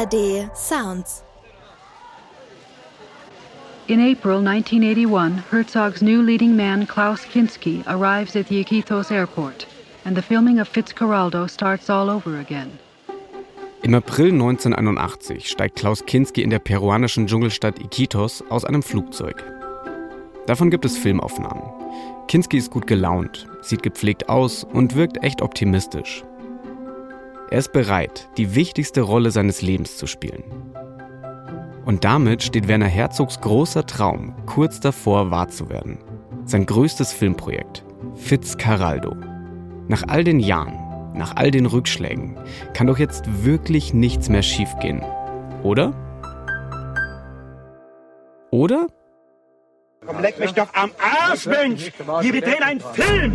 ARD Sounds. In April 1981, Herzog's new leading man Klaus Kinski arrives at the Iquitos airport, and the filming of Fitzcarraldo starts all over again. Im April 1981 steigt Klaus Kinski in der peruanischen Dschungelstadt Iquitos aus einem Flugzeug. Davon gibt es Filmaufnahmen. Kinski ist gut gelaunt, sieht gepflegt aus und wirkt echt optimistisch. Er ist bereit, die wichtigste Rolle seines Lebens zu spielen. Und damit steht Werner Herzogs großer Traum kurz davor, wahr zu werden. Sein größtes Filmprojekt, Fitzcarraldo. Nach all den Jahren, nach all den Rückschlägen, kann doch jetzt wirklich nichts mehr schiefgehen. Oder? Oder? Komm, leck mich doch am Arsch, Mensch! Wir drehen einen Film!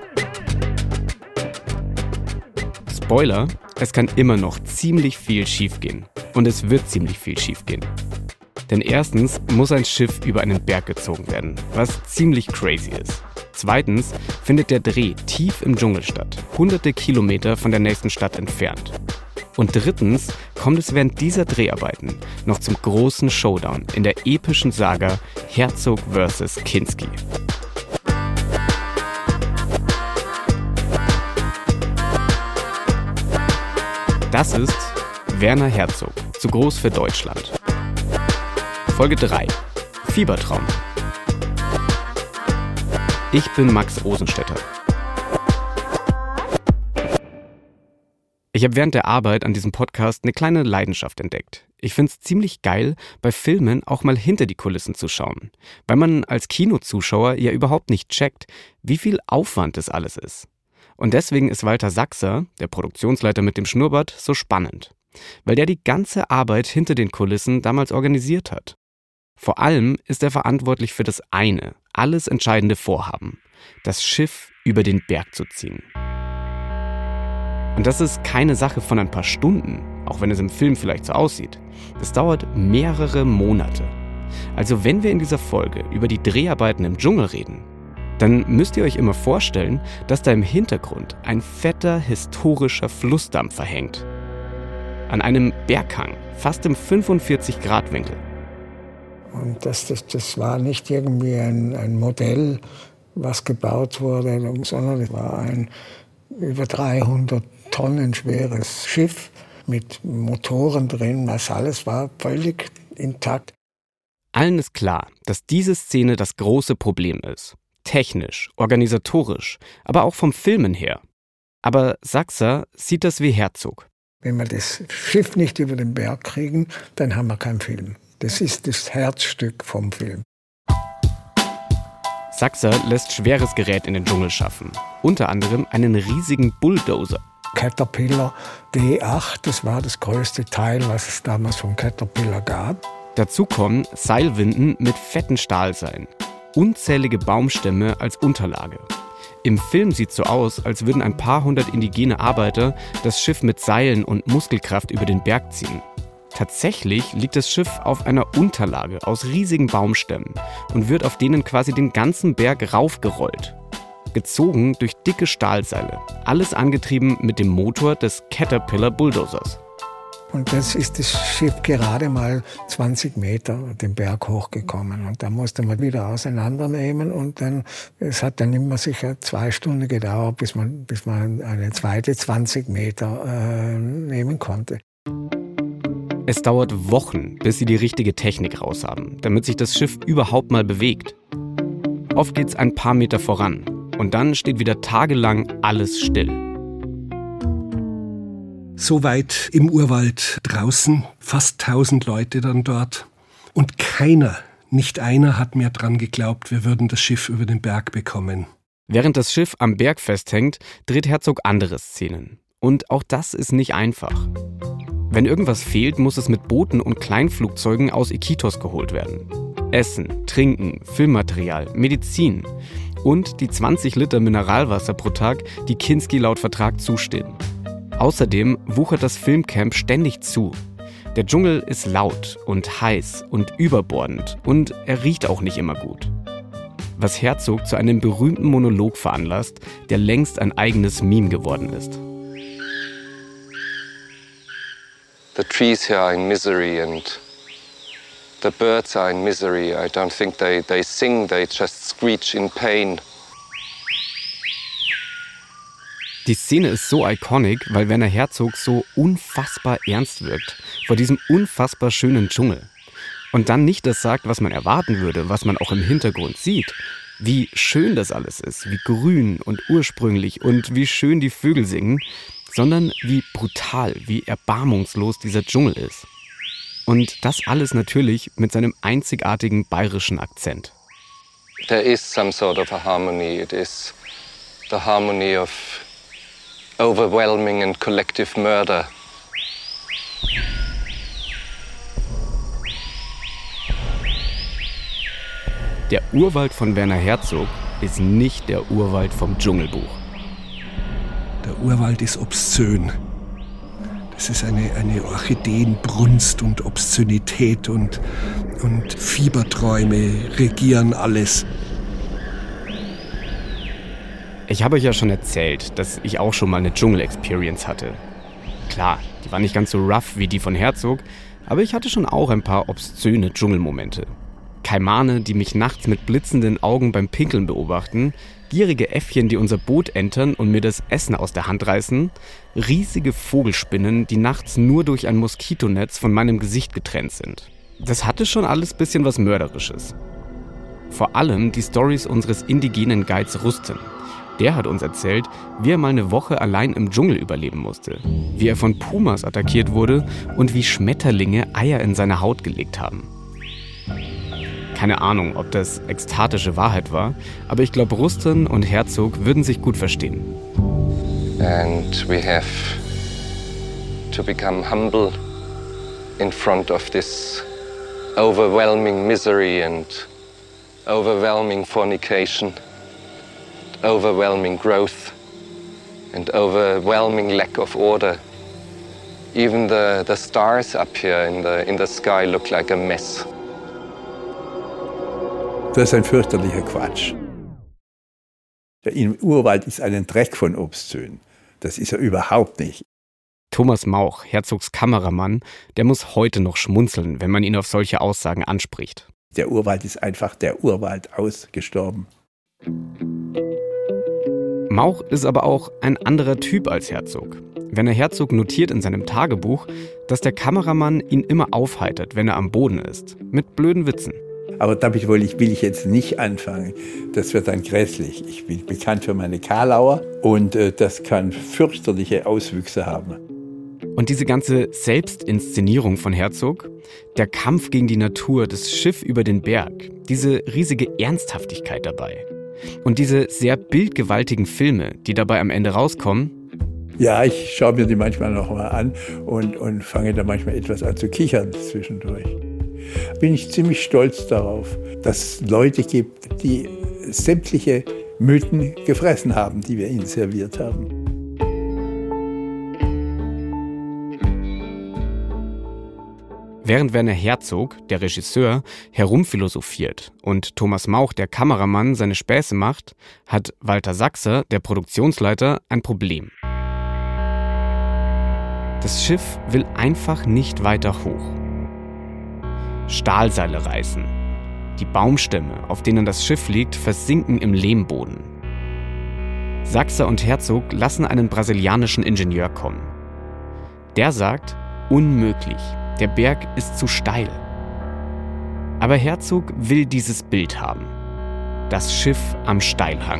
Spoiler, es kann immer noch ziemlich viel schiefgehen. Und es wird ziemlich viel schiefgehen. Denn erstens muss ein Schiff über einen Berg gezogen werden, was ziemlich crazy ist. Zweitens findet der Dreh tief im Dschungel statt, hunderte Kilometer von der nächsten Stadt entfernt. Und drittens kommt es während dieser Dreharbeiten noch zum großen Showdown in der epischen Saga Herzog vs. Kinski. Das ist Werner Herzog, zu groß für Deutschland. Folge 3. Fiebertraum. Ich bin Max Rosenstetter. Ich habe während der Arbeit an diesem Podcast eine kleine Leidenschaft entdeckt. Ich finde es ziemlich geil, bei Filmen auch mal hinter die Kulissen zu schauen, weil man als Kinozuschauer ja überhaupt nicht checkt, wie viel Aufwand das alles ist. Und deswegen ist Walter Sachser, der Produktionsleiter mit dem Schnurrbart, so spannend, weil der die ganze Arbeit hinter den Kulissen damals organisiert hat. Vor allem ist er verantwortlich für das eine, alles entscheidende Vorhaben, das Schiff über den Berg zu ziehen. Und das ist keine Sache von ein paar Stunden, auch wenn es im Film vielleicht so aussieht. Das dauert mehrere Monate. Also wenn wir in dieser Folge über die Dreharbeiten im Dschungel reden, dann müsst ihr euch immer vorstellen, dass da im Hintergrund ein fetter historischer Flussdampfer hängt. An einem Berghang, fast im 45-Grad-Winkel. Und das war nicht irgendwie ein Modell, was gebaut wurde, sondern es war ein über 300 Tonnen schweres Schiff mit Motoren drin. Das alles war völlig intakt. Allen ist klar, dass diese Szene das große Problem ist. Technisch, organisatorisch, aber auch vom Filmen her. Aber Sachser sieht das wie Herzog. Wenn wir das Schiff nicht über den Berg kriegen, dann haben wir keinen Film. Das ist das Herzstück vom Film. Sachser lässt schweres Gerät in den Dschungel schaffen. Unter anderem einen riesigen Bulldozer. Caterpillar D8, das war das größte Teil, was es damals von Caterpillar gab. Dazu kommen Seilwinden mit fetten Stahlseilen. Unzählige Baumstämme als Unterlage. Im Film sieht es so aus, als würden ein paar hundert indigene Arbeiter das Schiff mit Seilen und Muskelkraft über den Berg ziehen. Tatsächlich liegt das Schiff auf einer Unterlage aus riesigen Baumstämmen und wird auf denen quasi den ganzen Berg raufgerollt. Gezogen durch dicke Stahlseile, alles angetrieben mit dem Motor des Caterpillar Bulldozers. Und das ist das Schiff gerade mal 20 Meter den Berg hochgekommen. Und da musste man wieder auseinandernehmen. Und dann, es hat dann immer sicher 2 Stunden gedauert, bis man eine zweite 20 Meter nehmen konnte. Es dauert Wochen, bis sie die richtige Technik raus haben, damit sich das Schiff überhaupt mal bewegt. Oft geht's ein paar Meter voran. Und dann steht wieder tagelang alles still. So weit im Urwald draußen, fast 1000 Leute dann dort. Und keiner, nicht einer hat mehr dran geglaubt, wir würden das Schiff über den Berg bekommen. Während das Schiff am Berg festhängt, dreht Herzog andere Szenen. Und auch das ist nicht einfach. Wenn irgendwas fehlt, muss es mit Booten und Kleinflugzeugen aus Iquitos geholt werden. Essen, Trinken, Filmmaterial, Medizin und die 20 Liter Mineralwasser pro Tag, die Kinski laut Vertrag zustehen. Außerdem wuchert das Filmcamp ständig zu. Der Dschungel ist laut und heiß und überbordend und er riecht auch nicht immer gut. Was Herzog zu einem berühmten Monolog veranlasst, der längst ein eigenes Meme geworden ist. The trees here are in misery and the birds are in misery. I don't think they sing, they just screech in pain. Die Szene ist so iconic, weil Werner Herzog so unfassbar ernst wirkt vor diesem unfassbar schönen Dschungel. Und dann nicht das sagt, was man erwarten würde, was man auch im Hintergrund sieht. Wie schön das alles ist, wie grün und ursprünglich und wie schön die Vögel singen, sondern wie brutal, wie erbarmungslos dieser Dschungel ist. Und das alles natürlich mit seinem einzigartigen bayerischen Akzent. There is some sort of a harmony. It is the harmony of overwhelming and collective murder. Der Urwald von Werner Herzog ist nicht der Urwald vom Dschungelbuch. Der Urwald ist obszön. Das ist eine Orchideenbrunst und Obszönität und Fieberträume regieren alles. Ich habe euch ja schon erzählt, dass ich auch schon mal eine Dschungel-Experience hatte. Klar, die war nicht ganz so rough wie die von Herzog, aber ich hatte schon auch ein paar obszöne Dschungelmomente. Kaimane, die mich nachts mit blitzenden Augen beim Pinkeln beobachten, gierige Äffchen, die unser Boot entern und mir das Essen aus der Hand reißen, riesige Vogelspinnen, die nachts nur durch ein Moskitonetz von meinem Gesicht getrennt sind. Das hatte schon alles bisschen was Mörderisches. Vor allem die Storys unseres indigenen Guides Rustem. Der hat uns erzählt, wie er mal eine Woche allein im Dschungel überleben musste, wie er von Pumas attackiert wurde und wie Schmetterlinge Eier in seine Haut gelegt haben. Keine Ahnung, ob das ekstatische Wahrheit war, aber ich glaube, Rustem und Herzog würden sich gut verstehen. And we have to become humble in front of this overwhelming misery and overwhelming fornication, overwhelming growth and overwhelming lack of order. Even the stars up here in the sky look like a mess. Das ist ein fürchterlicher Quatsch. Im Urwald ist ein Dreck von obszön. Das ist er überhaupt nicht. Thomas Mauch, Herzogs Kameramann, der muss heute noch schmunzeln, wenn man ihn auf solche Aussagen anspricht. Der Urwald ist einfach der Urwald ausgestorben. Mauch ist aber auch ein anderer Typ als Herzog. Werner Herzog notiert in seinem Tagebuch, dass der Kameramann ihn immer aufheitert, wenn er am Boden ist, mit blöden Witzen. Aber damit will ich jetzt nicht anfangen. Das wird dann grässlich. Ich bin bekannt für meine Karlauer und das kann fürchterliche Auswüchse haben. Und diese ganze Selbstinszenierung von Herzog, der Kampf gegen die Natur, das Schiff über den Berg, diese riesige Ernsthaftigkeit dabei und diese sehr bildgewaltigen Filme, die dabei am Ende rauskommen. Ja, ich schaue mir die manchmal noch mal an und fange da manchmal etwas an zu kichern zwischendurch. Bin ich ziemlich stolz darauf, dass es Leute gibt, die sämtliche Mythen gefressen haben, die wir ihnen serviert haben. Während Werner Herzog, der Regisseur, herumphilosophiert und Thomas Mauch, der Kameramann, seine Späße macht, hat Walter Sachser, der Produktionsleiter, ein Problem. Das Schiff will einfach nicht weiter hoch. Stahlseile reißen. Die Baumstämme, auf denen das Schiff liegt, versinken im Lehmboden. Sachser und Herzog lassen einen brasilianischen Ingenieur kommen. Der sagt, unmöglich, der Berg ist zu steil. Aber Herzog will dieses Bild haben. Das Schiff am Steilhang.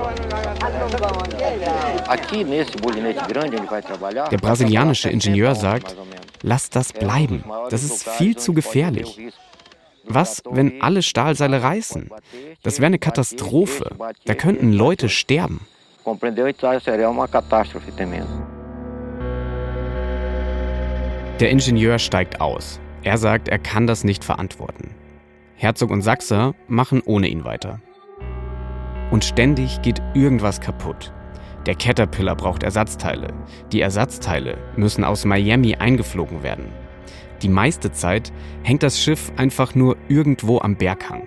Der brasilianische Ingenieur sagt, lasst das bleiben, das ist viel zu gefährlich. Was, wenn alle Stahlseile reißen? Das wäre eine Katastrophe, da könnten Leute sterben. Der Ingenieur steigt aus. Er sagt, er kann das nicht verantworten. Herzog und Sachser machen ohne ihn weiter. Und ständig geht irgendwas kaputt. Der Caterpillar braucht Ersatzteile. Die Ersatzteile müssen aus Miami eingeflogen werden. Die meiste Zeit hängt das Schiff einfach nur irgendwo am Berghang.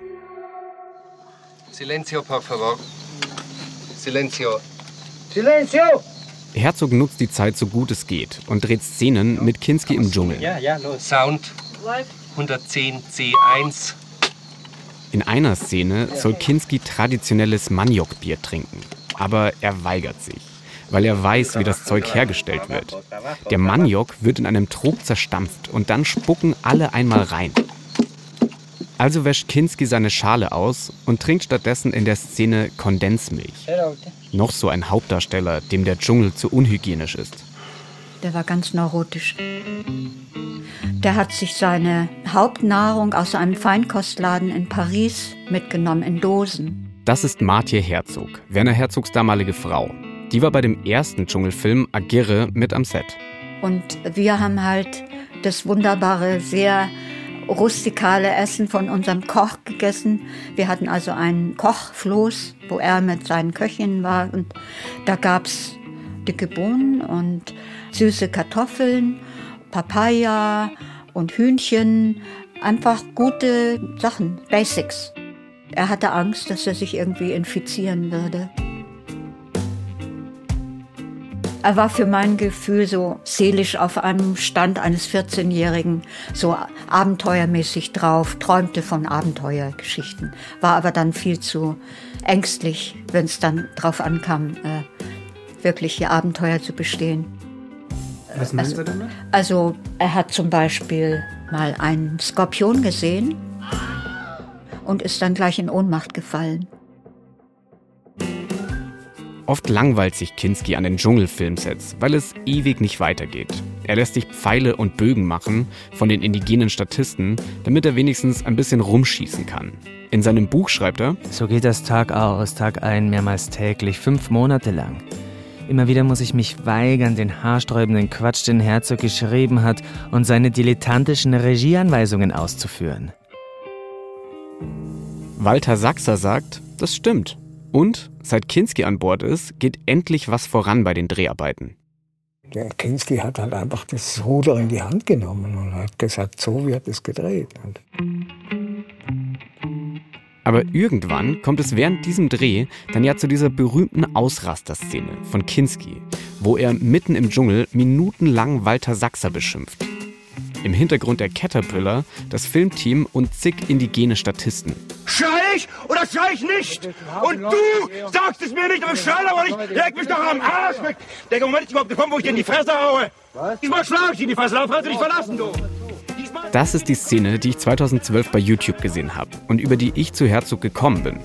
Silencio, por favor. Silencio. Silencio! Herzog nutzt die Zeit so gut es geht und dreht Szenen mit Kinski im Dschungel. Ja, los. Sound 110 C1. In einer Szene soll Kinski traditionelles Maniokbier trinken. Aber er weigert sich, weil er weiß, wie das Zeug hergestellt wird. Der Maniok wird in einem Trog zerstampft und dann spucken alle einmal rein. Also wäscht Kinski seine Schale aus und trinkt stattdessen in der Szene Kondensmilch. Noch so ein Hauptdarsteller, dem der Dschungel zu unhygienisch ist. Der war ganz neurotisch. Der hat sich seine Hauptnahrung aus einem Feinkostladen in Paris mitgenommen, in Dosen. Das ist Martje Herzog, Werner Herzogs damalige Frau. Die war bei dem ersten Dschungelfilm Agirre mit am Set. Und wir haben halt das wunderbare, sehr rustikale Essen von unserem Koch gegessen. Wir hatten also einen Kochfloß, wo er mit seinen Köchinnen war. Und da gab's dicke Bohnen und süße Kartoffeln, Papaya und Hühnchen. Einfach gute Sachen, Basics. Er hatte Angst, dass er sich irgendwie infizieren würde. Er war für mein Gefühl so seelisch auf einem Stand eines 14-Jährigen, so abenteuermäßig drauf, träumte von Abenteuergeschichten, war aber dann viel zu ängstlich, wenn es dann drauf ankam, wirkliche Abenteuer zu bestehen. Was meinen Sie damit? Also er hat zum Beispiel mal einen Skorpion gesehen und ist dann gleich in Ohnmacht gefallen. Oft langweilt sich Kinski an den Dschungelfilmsets, weil es ewig nicht weitergeht. Er lässt sich Pfeile und Bögen machen von den indigenen Statisten, damit er wenigstens ein bisschen rumschießen kann. In seinem Buch schreibt er: So geht das Tag aus, Tag ein, mehrmals täglich, 5 Monate lang. Immer wieder muss ich mich weigern, den haarsträubenden Quatsch, den Herzog geschrieben hat, und seine dilettantischen Regieanweisungen auszuführen. Walter Sachser sagt, das stimmt. Und seit Kinski an Bord ist, geht endlich was voran bei den Dreharbeiten. Der Kinski hat halt einfach das Ruder in die Hand genommen und hat gesagt, so wird es gedreht. Aber irgendwann kommt es während diesem Dreh dann ja zu dieser berühmten Ausraster-Szene von Kinski, wo er mitten im Dschungel minutenlang Walter Sachser beschimpft. Im Hintergrund der Caterpillar, das Filmteam und zig indigene Statisten. Schrei ich oder schrei ich nicht? Und du sagst es mir nicht, aber schrei aber nicht. Leg mich doch am Arsch weg. Der Moment ist überhaupt gekommen, wo ich dir in die Fresse haue. Was? Diesmal schlage ich in die Fresse, lauf, hast du dich verlassen, du. Das ist die Szene, die ich 2012 bei YouTube gesehen habe und über die ich zu Herzog gekommen bin.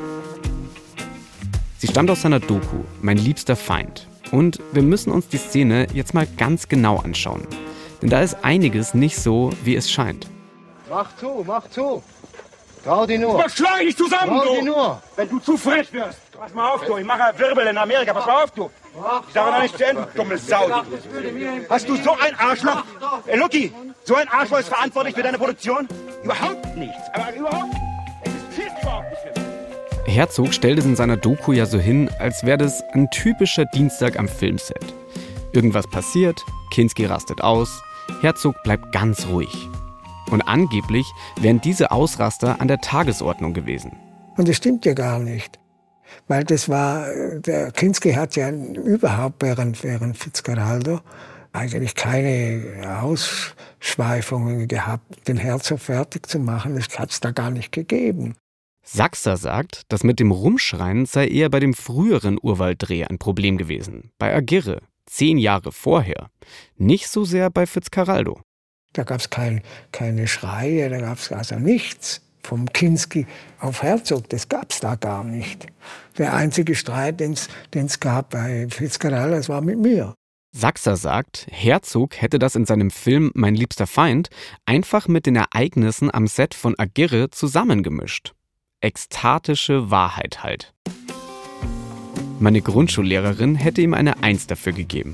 Sie stammt aus seiner Doku, Mein liebster Feind. Und wir müssen uns die Szene jetzt mal ganz genau anschauen. Denn da ist einiges nicht so, wie es scheint. Mach zu, mach zu. Trau dir nur. Was schlage ich zusammen, Trau dir du? nur. Wenn du zu frech wirst. Pass mal auf, du. Ich mache Wirbel in Amerika. Pass mal auf, du. Ich sage noch nicht zu Ende, dumme Sau. Hast du so ein Arschloch? Lucky, so ein Arschloch ist verantwortlich für deine Produktion? Überhaupt nichts. Aber überhaupt nichts. Es ist überhaupt nicht. Herzog stellt es in seiner Doku ja so hin, als wäre das ein typischer Dienstag am Filmset. Irgendwas passiert, Kinski rastet aus, Herzog bleibt ganz ruhig. Und angeblich wären diese Ausraster an der Tagesordnung gewesen. Und das stimmt ja gar nicht. Weil das war, der Kinski hat ja überhaupt während Fitzcarraldo eigentlich keine Ausschweifungen gehabt, den Herzog fertig zu machen. Das hat es da gar nicht gegeben. Sachser sagt, das mit dem Rumschreien sei eher bei dem früheren Urwalddreh ein Problem gewesen. Bei Agirre, 10 Jahre vorher. Nicht so sehr bei Fitzcarraldo. Da gab es keine Schreie, da gab es also nichts. Vom Kinski auf Herzog, das gab es da gar nicht. Der einzige Streit, den es gab bei Fitzcarraldo, das war mit mir. Sachser sagt, Herzog hätte das in seinem Film Mein liebster Feind einfach mit den Ereignissen am Set von Agirre zusammengemischt. Ekstatische Wahrheit halt. Meine Grundschullehrerin hätte ihm eine 1 dafür gegeben.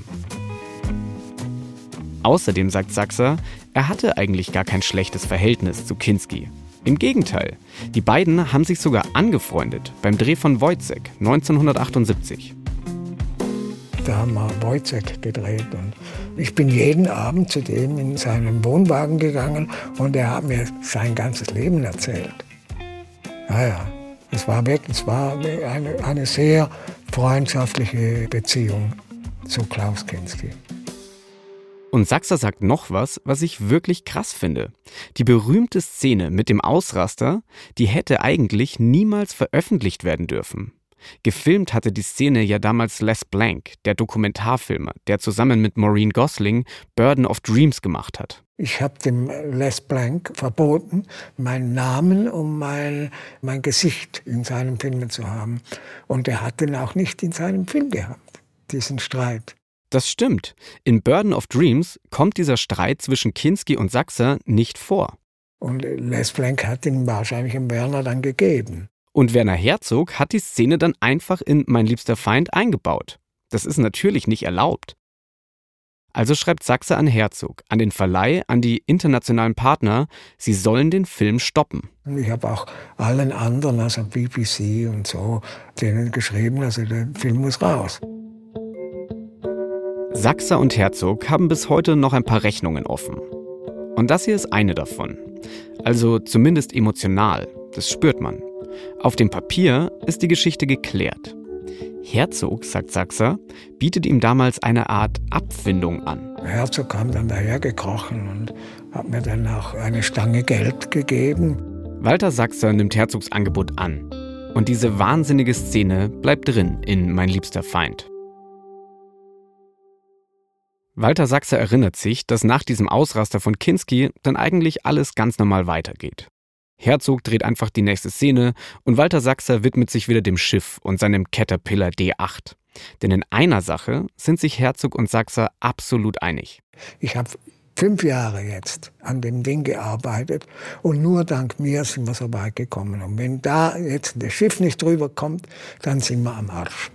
Außerdem sagt Sachser, er hatte eigentlich gar kein schlechtes Verhältnis zu Kinski. Im Gegenteil, die beiden haben sich sogar angefreundet beim Dreh von Wojciech 1978. Da haben wir Wojciech gedreht und ich bin jeden Abend zu dem in seinen Wohnwagen gegangen und er hat mir sein ganzes Leben erzählt. Ja, es war eine sehr freundschaftliche Beziehung zu Klaus Kinski. Und Sachser sagt noch was ich wirklich krass finde. Die berühmte Szene mit dem Ausraster, die hätte eigentlich niemals veröffentlicht werden dürfen. Gefilmt hatte die Szene ja damals Les Blank, der Dokumentarfilmer, der zusammen mit Maureen Gosling Burden of Dreams gemacht hat. Ich habe dem Les Blank verboten, meinen Namen und mein Gesicht in seinen Filmen zu haben. Und er hat den auch nicht in seinem Film gehabt, diesen Streit. Das stimmt. In Burden of Dreams kommt dieser Streit zwischen Kinski und Sachser nicht vor. Und Les Blank hat ihn wahrscheinlich dem Werner dann gegeben. Und Werner Herzog hat die Szene dann einfach in Mein liebster Feind eingebaut. Das ist natürlich nicht erlaubt. Also schreibt Sachser an Herzog, an den Verleih, an die internationalen Partner, sie sollen den Film stoppen. Ich habe auch allen anderen, also BBC und so, denen geschrieben, also der Film muss raus. Sachser und Herzog haben bis heute noch ein paar Rechnungen offen. Und das hier ist eine davon. Also zumindest emotional, das spürt man. Auf dem Papier ist die Geschichte geklärt. Herzog, sagt Sachser, bietet ihm damals eine Art Abfindung an. Herzog kam dann dahergekrochen und hat mir dann auch eine Stange Geld gegeben. Walter Sachser nimmt Herzogs Angebot an. Und diese wahnsinnige Szene bleibt drin in Mein liebster Feind. Walter Sachser erinnert sich, dass nach diesem Ausraster von Kinski dann eigentlich alles ganz normal weitergeht. Herzog dreht einfach die nächste Szene und Walter Sachser widmet sich wieder dem Schiff und seinem Caterpillar D8. Denn in einer Sache sind sich Herzog und Sachser absolut einig. Ich habe 5 Jahre jetzt an dem Ding gearbeitet und nur dank mir sind wir so weit gekommen. Und wenn da jetzt das Schiff nicht drüber kommt, dann sind wir am Arsch.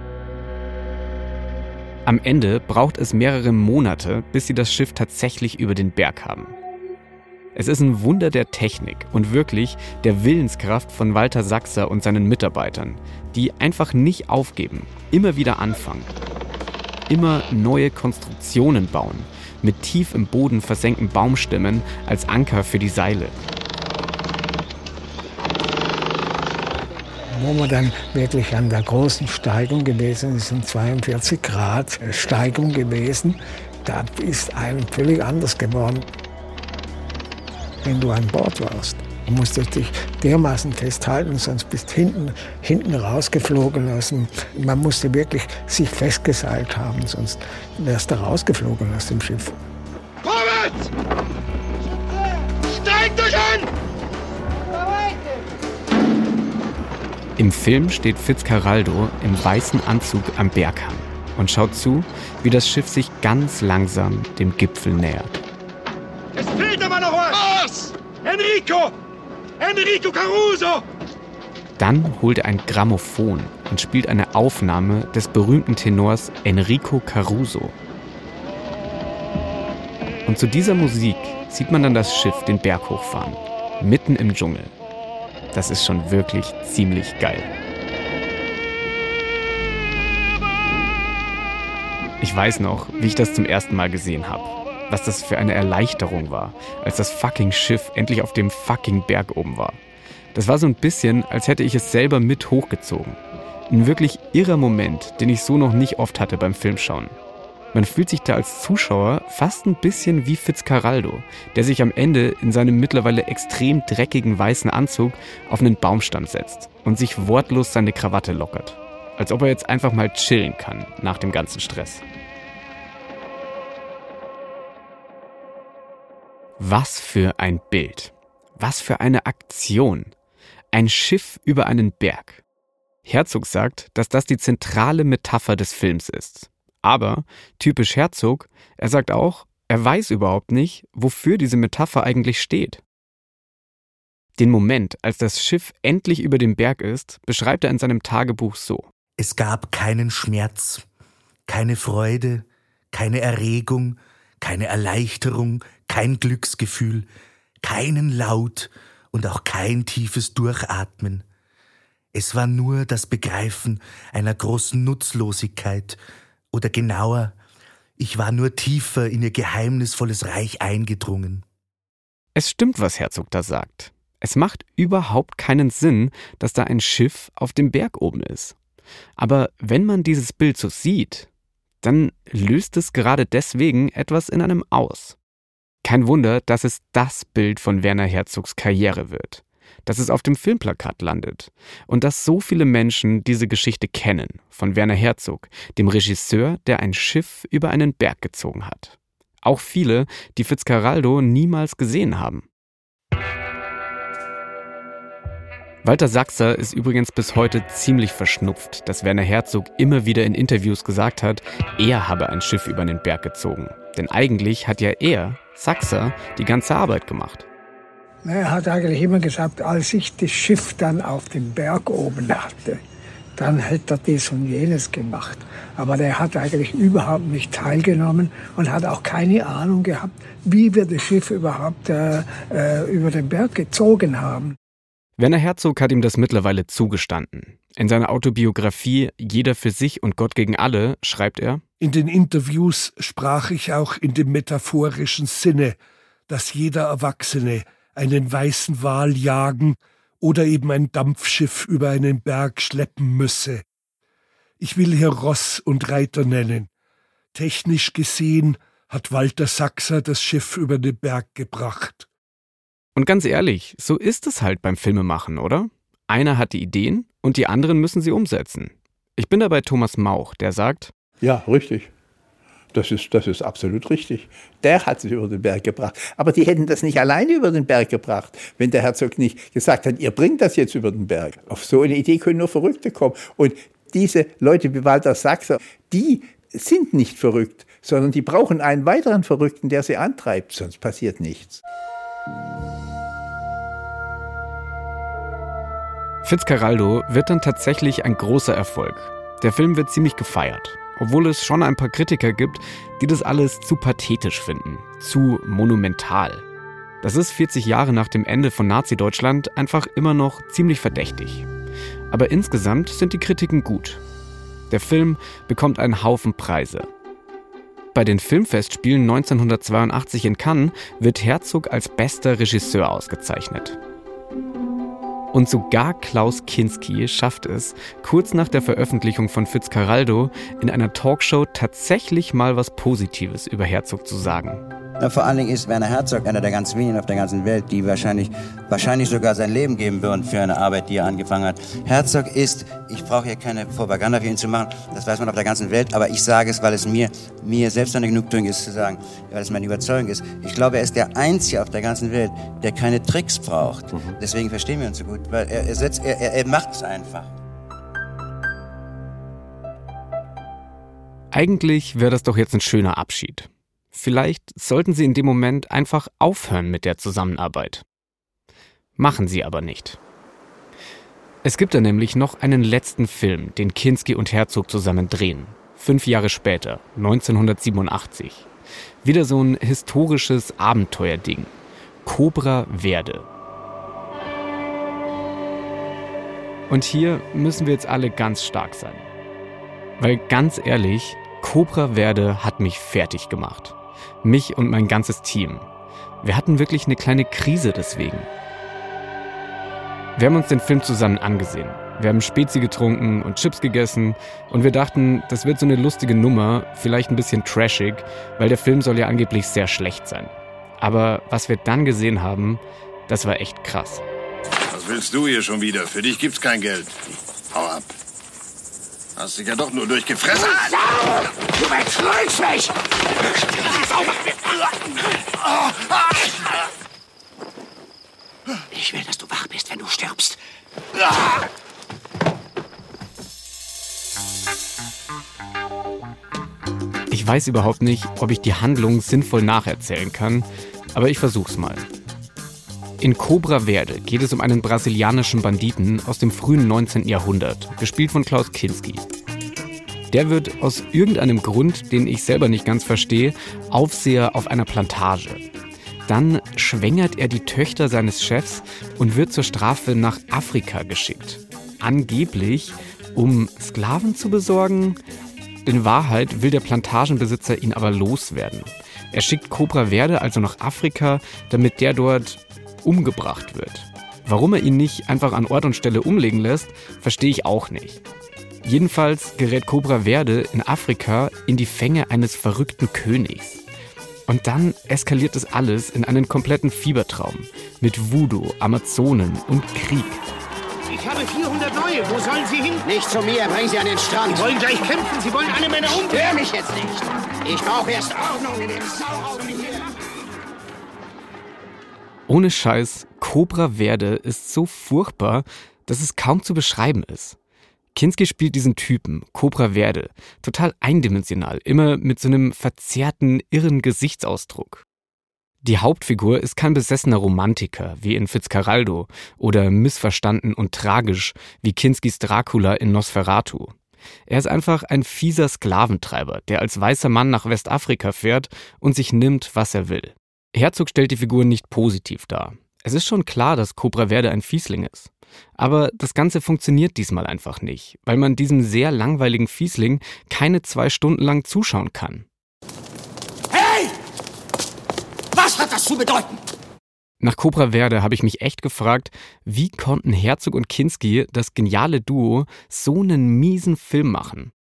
Am Ende braucht es mehrere Monate, bis sie das Schiff tatsächlich über den Berg haben. Es ist ein Wunder der Technik und wirklich der Willenskraft von Walter Sachser und seinen Mitarbeitern, die einfach nicht aufgeben, immer wieder anfangen, immer neue Konstruktionen bauen, mit tief im Boden versenkten Baumstämmen als Anker für die Seile. Wo wir dann wirklich an der großen Steigung gewesen sind, 42 Grad Steigung gewesen, da ist einem völlig anders geworden. Wenn du an Bord warst, du musstest dich dermaßen festhalten, sonst bist hinten rausgeflogen. Man musste wirklich sich festgeseilt haben, sonst wärst du rausgeflogen aus dem Schiff. Vorwärts! Steigt euch an! Im Film steht Fitzcarraldo im weißen Anzug am Berghang und schaut zu, wie das Schiff sich ganz langsam dem Gipfel nähert. Es fehlt aber noch was! Enrico! Enrico Caruso! Dann holt er ein Grammophon und spielt eine Aufnahme des berühmten Tenors Enrico Caruso. Und zu dieser Musik sieht man dann das Schiff den Berg hochfahren, mitten im Dschungel. Das ist schon wirklich ziemlich geil. Ich weiß noch, wie ich das zum ersten Mal gesehen habe. Was das für eine Erleichterung war, als das fucking Schiff endlich auf dem fucking Berg oben war. Das war so ein bisschen, als hätte ich es selber mit hochgezogen. Ein wirklich irrer Moment, den ich so noch nicht oft hatte beim Filmschauen. Man fühlt sich da als Zuschauer fast ein bisschen wie Fitzcarraldo, der sich am Ende in seinem mittlerweile extrem dreckigen weißen Anzug auf einen Baumstamm setzt und sich wortlos seine Krawatte lockert. Als ob er jetzt einfach mal chillen kann nach dem ganzen Stress. Was für ein Bild. Was für eine Aktion. Ein Schiff über einen Berg. Herzog sagt, dass das die zentrale Metapher des Films ist. Aber, typisch Herzog, er sagt auch, er weiß überhaupt nicht, wofür diese Metapher eigentlich steht. Den Moment, als das Schiff endlich über dem Berg ist, beschreibt er in seinem Tagebuch so. Es gab keinen Schmerz, keine Freude, keine Erregung, keine Erleichterung, kein Glücksgefühl, keinen Laut und auch kein tiefes Durchatmen. Es war nur das Begreifen einer großen Nutzlosigkeit, oder genauer, ich war nur tiefer in ihr geheimnisvolles Reich eingedrungen. Es stimmt, was Herzog da sagt. Es macht überhaupt keinen Sinn, dass da ein Schiff auf dem Berg oben ist. Aber wenn man dieses Bild so sieht, dann löst es gerade deswegen etwas in einem aus. Kein Wunder, dass es das Bild von Werner Herzogs Karriere wird, dass es auf dem Filmplakat landet und dass so viele Menschen diese Geschichte kennen von Werner Herzog, dem Regisseur, der ein Schiff über einen Berg gezogen hat. Auch viele, die Fitzcarraldo niemals gesehen haben. Walter Saxer ist übrigens bis heute ziemlich verschnupft, dass Werner Herzog immer wieder in Interviews gesagt hat, er habe ein Schiff über den Berg gezogen. Denn eigentlich hat ja er, Saxer, die ganze Arbeit gemacht. Er hat eigentlich immer gesagt, als ich das Schiff dann auf dem Berg oben hatte, dann hätte er dies und jenes gemacht. Aber der hat eigentlich überhaupt nicht teilgenommen und hat auch keine Ahnung gehabt, wie wir das Schiff überhaupt über den Berg gezogen haben. Werner Herzog hat ihm das mittlerweile zugestanden. In seiner Autobiografie »Jeder für sich und Gott gegen alle« schreibt er: In den Interviews sprach ich auch in dem metaphorischen Sinne, dass jeder Erwachsene einen weißen Wal jagen oder eben ein Dampfschiff über einen Berg schleppen müsse. Ich will hier Ross und Reiter nennen. Technisch gesehen hat Walter Saxer das Schiff über den Berg gebracht. Und ganz ehrlich, so ist es halt beim Filmemachen, oder? Einer hat die Ideen und die anderen müssen sie umsetzen. Ich bin da bei Thomas Mauch, der sagt: Ja, richtig. Das ist absolut richtig. Der hat sie über den Berg gebracht. Aber die hätten das nicht alleine über den Berg gebracht, wenn der Herzog nicht gesagt hat, ihr bringt das jetzt über den Berg. Auf so eine Idee können nur Verrückte kommen. Und diese Leute wie Walter Saxer, die sind nicht verrückt, sondern die brauchen einen weiteren Verrückten, der sie antreibt, sonst passiert nichts. Fitzcarraldo wird dann tatsächlich ein großer Erfolg. Der Film wird ziemlich gefeiert, obwohl es schon ein paar Kritiker gibt, die das alles zu pathetisch finden, zu monumental. Das ist 40 Jahre nach dem Ende von Nazi-Deutschland einfach immer noch ziemlich verdächtig. Aber insgesamt sind die Kritiken gut. Der Film bekommt einen Haufen Preise. Bei den Filmfestspielen 1982 in Cannes wird Herzog als bester Regisseur ausgezeichnet. Und sogar Klaus Kinski schafft es, kurz nach der Veröffentlichung von Fitzcarraldo in einer Talkshow tatsächlich mal was Positives über Herzog zu sagen. Vor allen Dingen ist Werner Herzog einer der ganz wenigen auf der ganzen Welt, die wahrscheinlich sogar sein Leben geben würden für eine Arbeit, die er angefangen hat. Herzog ist, ich brauche hier keine Propaganda für ihn zu machen, das weiß man auf der ganzen Welt, aber ich sage es, weil es mir selbst eine Genugtuung ist zu sagen, weil es meine Überzeugung ist. Ich glaube, er ist der Einzige auf der ganzen Welt, der keine Tricks braucht. Deswegen verstehen wir uns so gut, weil er macht es einfach. Eigentlich wäre das doch jetzt ein schöner Abschied. Vielleicht sollten Sie in dem Moment einfach aufhören mit der Zusammenarbeit. Machen Sie aber nicht. Es gibt da nämlich noch einen letzten Film, den Kinski und Herzog zusammen drehen. 5 Jahre später, 1987. Wieder so ein historisches Abenteuerding. Cobra Verde. Und hier müssen wir jetzt alle ganz stark sein. Weil ganz ehrlich, Cobra Verde hat mich fertig gemacht. Mich und mein ganzes Team. Wir hatten wirklich eine kleine Krise deswegen. Wir haben uns den Film zusammen angesehen. Wir haben Spezi getrunken und Chips gegessen und wir dachten, das wird so eine lustige Nummer, vielleicht ein bisschen trashig, weil der Film soll ja angeblich sehr schlecht sein. Aber was wir dann gesehen haben, das war echt krass. Was willst du hier schon wieder? Für dich gibt's kein Geld. Hau ab. Hast dich ja doch nur durchgefressen. Du betrügst mich! Ich will, dass du wach bist, wenn du stirbst. Ich weiß überhaupt nicht, ob ich die Handlung sinnvoll nacherzählen kann, aber ich versuch's mal. In Cobra Verde geht es um einen brasilianischen Banditen aus dem frühen 19. Jahrhundert, gespielt von Klaus Kinski. Der wird aus irgendeinem Grund, den ich selber nicht ganz verstehe, Aufseher auf einer Plantage. Dann schwängert er die Töchter seines Chefs und wird zur Strafe nach Afrika geschickt. Angeblich, um Sklaven zu besorgen. In Wahrheit will der Plantagenbesitzer ihn aber loswerden. Er schickt Cobra Verde also nach Afrika, damit der dort umgebracht wird. Warum er ihn nicht einfach an Ort und Stelle umlegen lässt, verstehe ich auch nicht. Jedenfalls gerät Cobra Verde in Afrika in die Fänge eines verrückten Königs. Und dann eskaliert es alles in einen kompletten Fiebertraum mit Voodoo, Amazonen und Krieg. Ich habe 400 neue. Wo sollen sie hin? Nicht zu mir, bring sie an den Strand. Sie wollen gleich kämpfen. Sie wollen alle Männer umbringen. Hör mich jetzt nicht. Ich brauche erst Ordnung in dem Sauhaufen hier. Ohne Scheiß, Cobra Verde ist so furchtbar, dass es kaum zu beschreiben ist. Kinski spielt diesen Typen, Cobra Verde, total eindimensional, immer mit so einem verzerrten, irren Gesichtsausdruck. Die Hauptfigur ist kein besessener Romantiker, wie in Fitzcarraldo, oder missverstanden und tragisch, wie Kinskis Dracula in Nosferatu. Er ist einfach ein fieser Sklaventreiber, der als weißer Mann nach Westafrika fährt und sich nimmt, was er will. Herzog stellt die Figur nicht positiv dar. Es ist schon klar, dass Cobra Verde ein Fiesling ist. Aber das Ganze funktioniert diesmal einfach nicht, weil man diesem sehr langweiligen Fiesling keine 2 Stunden lang zuschauen kann. Hey! Was hat das zu bedeuten? Nach Cobra Verde habe ich mich echt gefragt, wie konnten Herzog und Kinski, das geniale Duo, so einen miesen Film machen?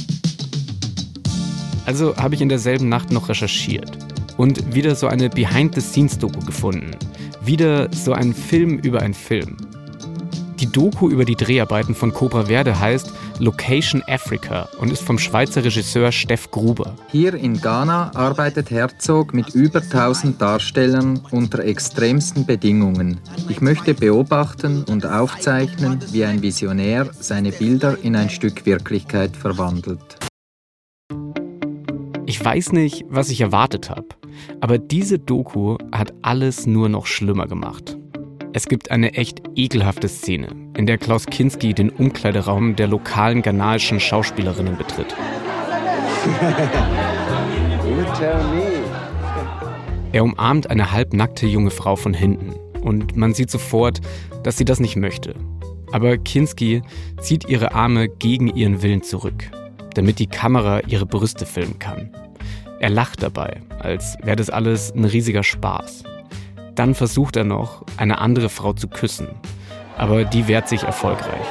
Also habe ich in derselben Nacht noch recherchiert und wieder so eine Behind-the-Scenes-Doku gefunden. Wieder so ein Film über einen Film. Die Doku über die Dreharbeiten von Cobra Verde heißt Location Africa und ist vom Schweizer Regisseur Steff Gruber. Hier in Ghana arbeitet Herzog mit über 1000 Darstellern unter extremsten Bedingungen. Ich möchte beobachten und aufzeichnen, wie ein Visionär seine Bilder in ein Stück Wirklichkeit verwandelt. Ich weiß nicht, was ich erwartet habe, aber diese Doku hat alles nur noch schlimmer gemacht. Es gibt eine echt ekelhafte Szene, in der Klaus Kinski den Umkleideraum der lokalen ghanaischen Schauspielerinnen betritt. Er umarmt eine halbnackte junge Frau von hinten und man sieht sofort, dass sie das nicht möchte. Aber Kinski zieht ihre Arme gegen ihren Willen zurück, damit die Kamera ihre Brüste filmen kann. Er lacht dabei, als wäre das alles ein riesiger Spaß. Dann versucht er noch, eine andere Frau zu küssen, aber die wehrt sich erfolgreich.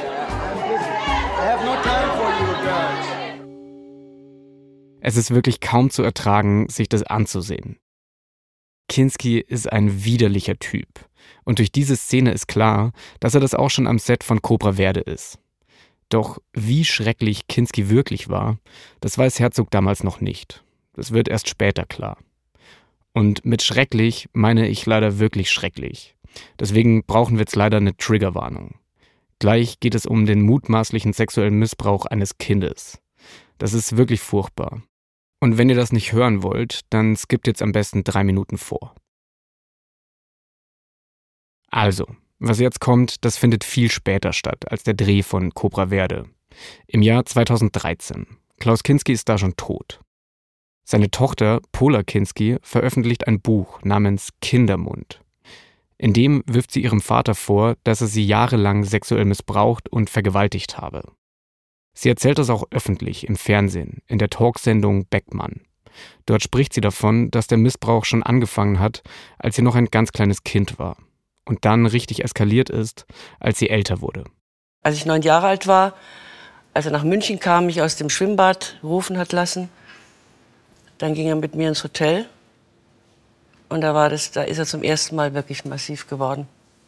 Es ist wirklich kaum zu ertragen, sich das anzusehen. Kinski ist ein widerlicher Typ und durch diese Szene ist klar, dass er das auch schon am Set von Cobra Verde ist. Doch wie schrecklich Kinski wirklich war, das weiß Herzog damals noch nicht. Das wird erst später klar. Und mit schrecklich meine ich leider wirklich schrecklich. Deswegen brauchen wir jetzt leider eine Triggerwarnung. Gleich geht es um den mutmaßlichen sexuellen Missbrauch eines Kindes. Das ist wirklich furchtbar. Und wenn ihr das nicht hören wollt, dann skippt jetzt am besten 3 Minuten vor. Also, was jetzt kommt, das findet viel später statt als der Dreh von Cobra Verde. Im Jahr 2013. Klaus Kinski ist da schon tot. Seine Tochter, Pola Kinski, veröffentlicht ein Buch namens Kindermund. In dem wirft sie ihrem Vater vor, dass er sie jahrelang sexuell missbraucht und vergewaltigt habe. Sie erzählt das auch öffentlich im Fernsehen, in der Talksendung Beckmann. Dort spricht sie davon, dass der Missbrauch schon angefangen hat, als sie noch ein ganz kleines Kind war. Und dann richtig eskaliert ist, als sie älter wurde. Als ich 9 Jahre alt war, als er nach München kam, mich aus dem Schwimmbad rufen hat lassen, dann ging er mit mir ins Hotel und da ist er zum ersten Mal wirklich massiv geworden.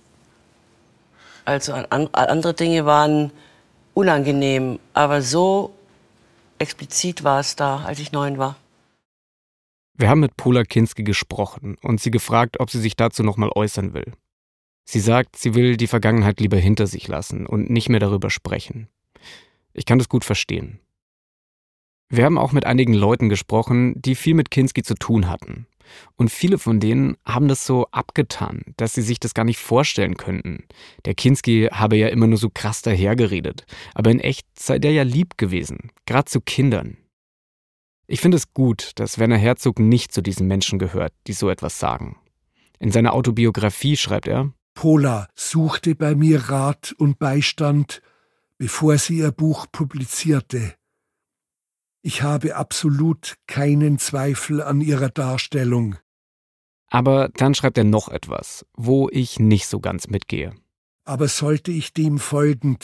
Also andere Dinge waren unangenehm, aber so explizit war es da, als ich 9 war. Wir haben mit Pola Kinski gesprochen und sie gefragt, ob sie sich dazu noch mal äußern will. Sie sagt, sie will die Vergangenheit lieber hinter sich lassen und nicht mehr darüber sprechen. Ich kann das gut verstehen. Wir haben auch mit einigen Leuten gesprochen, die viel mit Kinski zu tun hatten. Und viele von denen haben das so abgetan, dass sie sich das gar nicht vorstellen könnten. Der Kinski habe ja immer nur so krass dahergeredet, aber in echt sei der ja lieb gewesen, gerade zu Kindern. Ich finde es gut, dass Werner Herzog nicht zu diesen Menschen gehört, die so etwas sagen. In seiner Autobiografie schreibt er: Pola suchte bei mir Rat und Beistand, bevor sie ihr Buch publizierte. Ich habe absolut keinen Zweifel an ihrer Darstellung. Aber dann schreibt er noch etwas, wo ich nicht so ganz mitgehe. Aber sollte ich dem folgend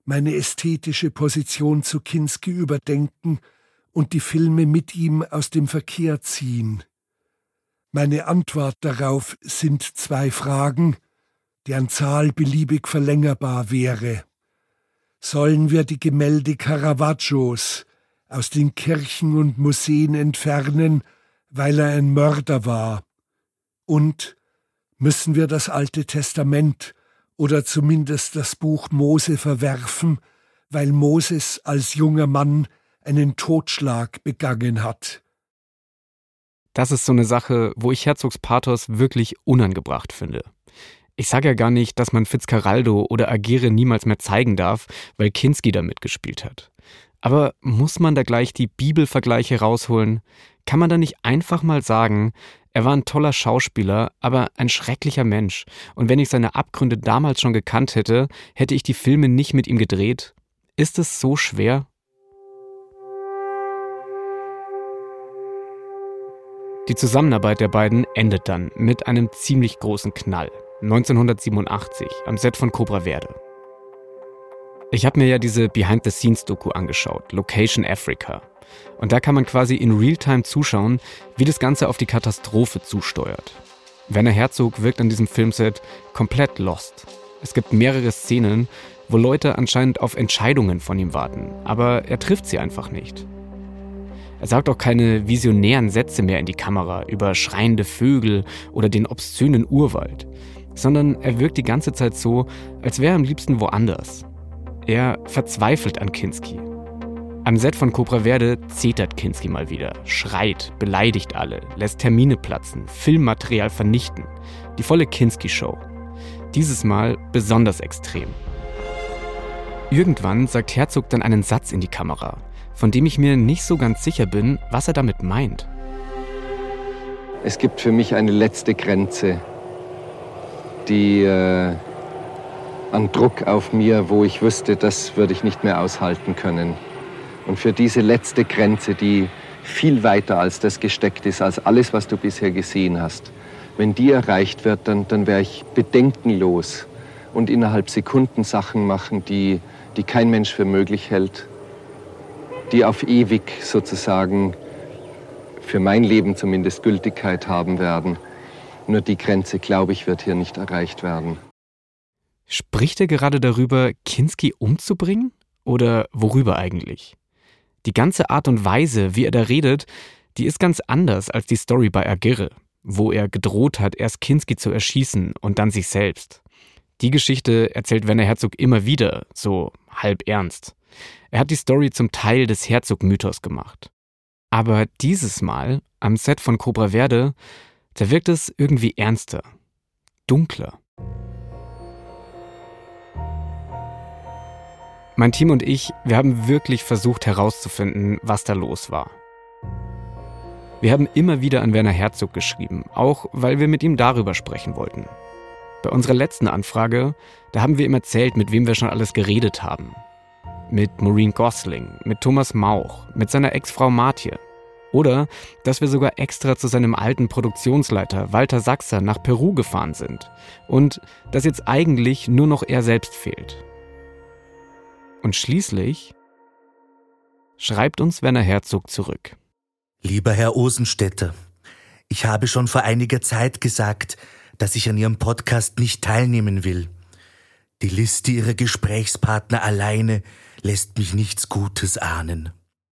meine ästhetische Position zu Kinski überdenken und die Filme mit ihm aus dem Verkehr ziehen. Meine Antwort darauf sind 2 Fragen, deren Zahl beliebig verlängerbar wäre. Sollen wir die Gemälde Caravaggios aus den Kirchen und Museen entfernen, weil er ein Mörder war? Und müssen wir das Alte Testament oder zumindest das Buch Mose verwerfen, weil Moses als junger Mann einen Totschlag begangen hat? Das ist so eine Sache, wo ich Herzogs Pathos wirklich unangebracht finde. Ich sage ja gar nicht, dass man Fitzcarraldo oder Aguirre niemals mehr zeigen darf, weil Kinski da mitgespielt hat. Aber muss man da gleich die Bibelvergleiche rausholen? Kann man da nicht einfach mal sagen, er war ein toller Schauspieler, aber ein schrecklicher Mensch. Und wenn ich seine Abgründe damals schon gekannt hätte, hätte ich die Filme nicht mit ihm gedreht? Ist es so schwer? Die Zusammenarbeit der beiden endet dann mit einem ziemlich großen Knall. 1987 am Set von Cobra Verde. Ich habe mir ja diese Behind-the-Scenes-Doku angeschaut, Location Africa. Und da kann man quasi in Realtime zuschauen, wie das Ganze auf die Katastrophe zusteuert. Werner Herzog wirkt an diesem Filmset komplett lost. Es gibt mehrere Szenen, wo Leute anscheinend auf Entscheidungen von ihm warten, aber er trifft sie einfach nicht. Er sagt auch keine visionären Sätze mehr in die Kamera über schreiende Vögel oder den obszönen Urwald, sondern er wirkt die ganze Zeit so, als wäre er am liebsten woanders. Er verzweifelt an Kinski. Am Set von Cobra Verde zetert Kinski mal wieder, schreit, beleidigt alle, lässt Termine platzen, Filmmaterial vernichten. Die volle Kinski-Show. Dieses Mal besonders extrem. Irgendwann sagt Herzog dann einen Satz in die Kamera, von dem ich mir nicht so ganz sicher bin, was er damit meint. Es gibt für mich eine letzte Grenze, die an Druck auf mir, wo ich wüsste, das würde ich nicht mehr aushalten können. Und für diese letzte Grenze, die viel weiter als das gesteckt ist, als alles, was du bisher gesehen hast, wenn die erreicht wird, dann wäre ich bedenkenlos und innerhalb Sekunden Sachen machen, die kein Mensch für möglich hält, die auf ewig sozusagen, für mein Leben zumindest, Gültigkeit haben werden. Nur die Grenze, glaube ich, wird hier nicht erreicht werden. Spricht er gerade darüber, Kinski umzubringen? Oder worüber eigentlich? Die ganze Art und Weise, wie er da redet, die ist ganz anders als die Story bei Aguirre, wo er gedroht hat, erst Kinski zu erschießen und dann sich selbst. Die Geschichte erzählt Werner Herzog immer wieder, so halb ernst. Er hat die Story zum Teil des Herzog-Mythos gemacht. Aber dieses Mal, am Set von Cobra Verde, da wirkt es irgendwie ernster, dunkler. Mein Team und ich, wir haben wirklich versucht herauszufinden, was da los war. Wir haben immer wieder an Werner Herzog geschrieben, auch weil wir mit ihm darüber sprechen wollten. Bei unserer letzten Anfrage, da haben wir ihm erzählt, mit wem wir schon alles geredet haben. Mit Maureen Gosling, mit Thomas Mauch, mit seiner Ex-Frau Martje. Oder, dass wir sogar extra zu seinem alten Produktionsleiter Walter Sachser nach Peru gefahren sind. Und dass jetzt eigentlich nur noch er selbst fehlt. Und schließlich schreibt uns Werner Herzog zurück. Lieber Herr Osenstädter, ich habe schon vor einiger Zeit gesagt, dass ich an Ihrem Podcast nicht teilnehmen will. Die Liste Ihrer Gesprächspartner alleine lässt mich nichts Gutes ahnen.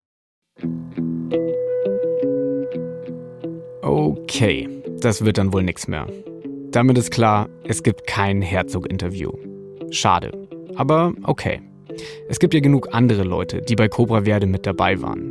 Okay, das wird dann wohl nichts mehr. Damit ist klar, es gibt kein Herzog-Interview. Schade, aber okay. Es gibt ja genug andere Leute, die bei Cobra Verde mit dabei waren.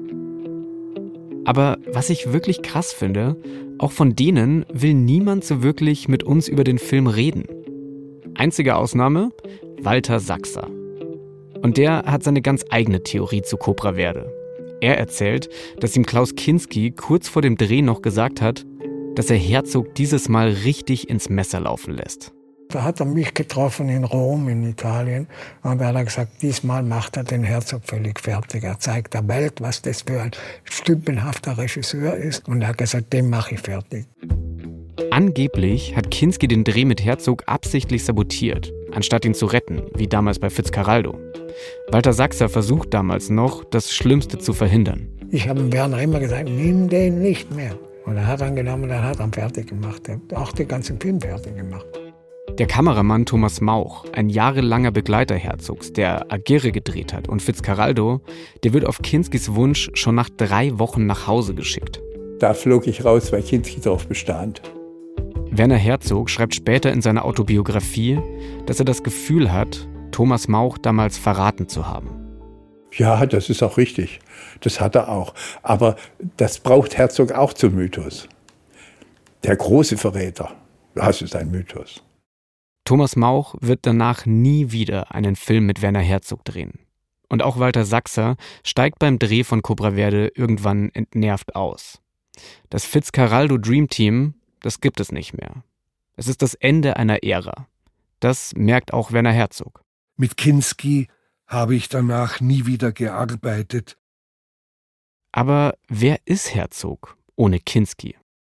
Aber was ich wirklich krass finde, auch von denen will niemand so wirklich mit uns über den Film reden. Einzige Ausnahme, Walter Sachser. Und der hat seine ganz eigene Theorie zu Cobra Verde. Er erzählt, dass ihm Klaus Kinski kurz vor dem Dreh noch gesagt hat, dass er Herzog dieses Mal richtig ins Messer laufen lässt. Da hat er mich getroffen in Rom, in Italien. Und da hat er gesagt, diesmal macht er den Herzog völlig fertig. Er zeigt der Welt, was das für ein stümpenhafter Regisseur ist. Und er hat gesagt, den mache ich fertig. Angeblich hat Kinski den Dreh mit Herzog absichtlich sabotiert. anstatt ihn zu retten, wie damals bei Fitzcarraldo. Walter Sachser versucht damals noch, das Schlimmste zu verhindern. Ich habe Werner immer gesagt, nimm den nicht mehr. Und er hat dann genommen, er hat dann fertig gemacht. Er hat auch den ganzen Film fertig gemacht. Der Kameramann Thomas Mauch, ein jahrelanger Begleiter Herzogs, der Agirre gedreht hat, und Fitzcarraldo, der wird auf Kinskis Wunsch schon nach 3 Wochen nach Hause geschickt. Da flog ich raus, weil Kinski darauf bestand. Werner Herzog schreibt später in seiner Autobiografie, dass er das Gefühl hat, Thomas Mauch damals verraten zu haben. Ja, das ist auch richtig. Das hat er auch. Aber das braucht Herzog auch zum Mythos. Der große Verräter, das ist ein Mythos. Thomas Mauch wird danach nie wieder einen Film mit Werner Herzog drehen. Und auch Walter Sachser steigt beim Dreh von Cobra Verde irgendwann entnervt aus. Das Fitzcarraldo Dream Team, das gibt es nicht mehr. Es ist das Ende einer Ära. Das merkt auch Werner Herzog. Mit Kinski habe ich danach nie wieder gearbeitet. Aber wer ist Herzog ohne Kinski?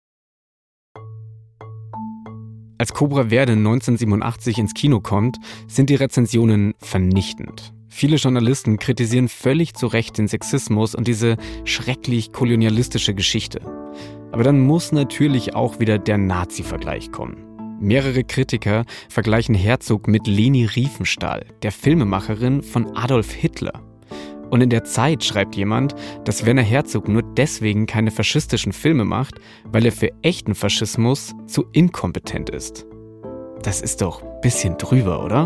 Als Cobra Verde 1987 ins Kino kommt, sind die Rezensionen vernichtend. Viele Journalisten kritisieren völlig zu Recht den Sexismus und diese schrecklich kolonialistische Geschichte. Aber dann muss natürlich auch wieder der Nazi-Vergleich kommen. Mehrere Kritiker vergleichen Herzog mit Leni Riefenstahl, der Filmemacherin von Adolf Hitler. Und in der Zeit schreibt jemand, dass Werner Herzog nur deswegen keine faschistischen Filme macht, weil er für echten Faschismus zu inkompetent ist. Das ist doch ein bisschen drüber, oder?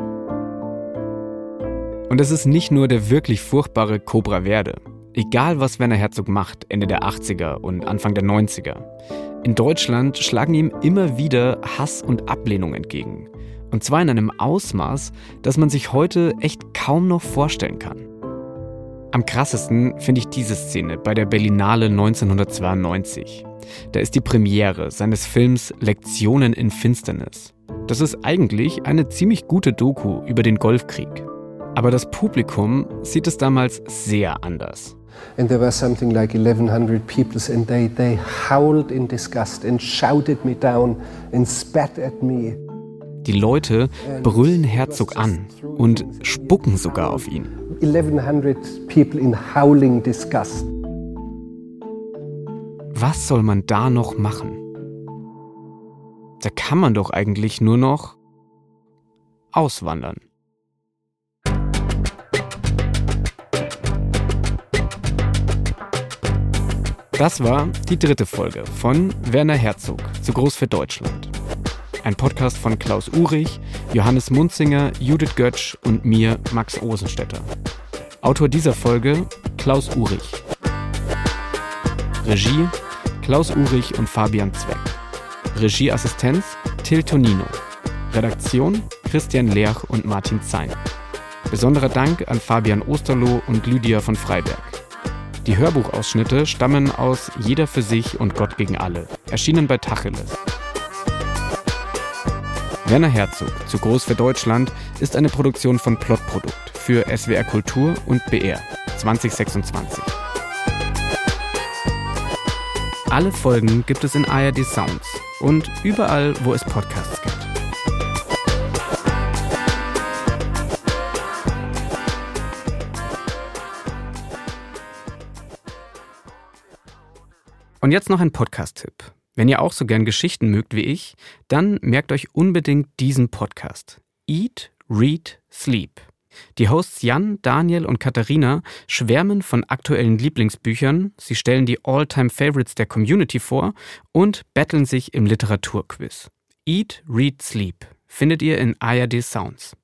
Und es ist nicht nur der wirklich furchtbare Cobra Verde. Egal was Werner Herzog macht, Ende der 80er und Anfang der 90er. In Deutschland schlagen ihm immer wieder Hass und Ablehnung entgegen. Und zwar in einem Ausmaß, das man sich heute echt kaum noch vorstellen kann. Am krassesten finde ich diese Szene bei der Berlinale 1992. Da ist die Premiere seines Films Lektionen in Finsternis. Das ist eigentlich eine ziemlich gute Doku über den Golfkrieg. Aber das Publikum sieht es damals sehr anders. And there were something like 1100 people and they howled in disgust and shouted me down and spat at me. Die Leute brüllen Herzog an und spucken sogar auf ihn. 1100 people in howling disgust. Was soll man da noch machen? Da kann man doch eigentlich nur noch auswandern. Das war die 3. Folge von Werner Herzog, zu groß für Deutschland. Ein Podcast von Klaus Uhrig, Johannes Munzinger, Judith Götsch und mir, Max Osenstetter. Autor dieser Folge, Klaus Uhrig. Regie, Klaus Uhrig und Fabian Zweck. Regieassistenz, Till Tonino. Redaktion, Christian Lerch und Martin Zein. Besonderer Dank an Fabian Osterloh und Lydia von Freiberg. Die Hörbuchausschnitte stammen aus Jeder für sich und Gott gegen alle, erschienen bei Tacheles. Werner Herzog, zu groß für Deutschland, ist eine Produktion von Plotprodukt für SWR Kultur und BR 2026. Alle Folgen gibt es in ARD Sounds und überall, wo es Podcasts gibt. Und jetzt noch ein Podcast-Tipp. Wenn ihr auch so gern Geschichten mögt wie ich, dann merkt euch unbedingt diesen Podcast. Eat, Read, Sleep. Die Hosts Jan, Daniel und Katharina schwärmen von aktuellen Lieblingsbüchern, sie stellen die All-Time-Favorites der Community vor und battlen sich im Literaturquiz. Eat, Read, Sleep findet ihr in ARD Sounds.